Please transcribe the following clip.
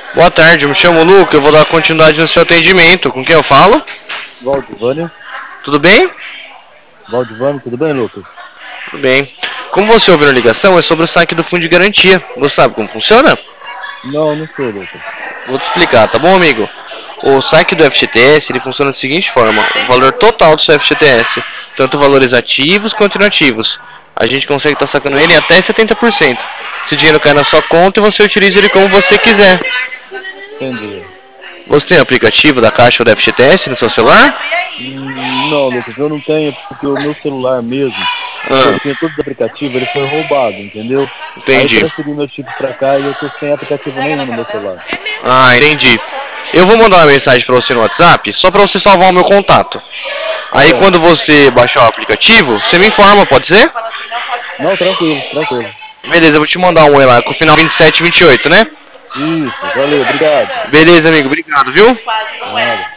Boa tarde, eu me chamo Luca, eu vou dar continuidade no seu atendimento. Com quem eu falo? Valdivânio. Tudo bem? Valdivânio, tudo bem, Lucas? Tudo bem. Como você ouviu na ligação, é sobre o saque do fundo de garantia. Você sabe como funciona? Não, não sei, Lucas. Vou te explicar, tá bom, amigo? O saque do FGTS, ele funciona da seguinte forma: o valor total do seu FGTS, tanto valores ativos quanto inativos. A gente consegue estar sacando ele em até 70%. Esse dinheiro cai na sua conta e você utiliza ele como você quiser. Entendi. Você tem o aplicativo da Caixa ou da FGTS no seu celular? Não, Lucas, eu não tenho porque o meu celular mesmo, que eu Ah, tinha todos os aplicativos, ele foi roubado, entendeu? Aí eu entendi. transferi meu chip pra cá e eu tô sem aplicativo nenhum no meu celular. Ah, entendi. Eu vou mandar uma mensagem para você no WhatsApp, só para você salvar o meu contato. Tá Aí bom. quando você baixar o aplicativo, você me informa, pode ser? Não, tranquilo, tranquilo. Beleza, eu vou te mandar um aí lá com o final 27 e 28, né? Isso, valeu, obrigado. Beleza, amigo, obrigado, viu? Nada.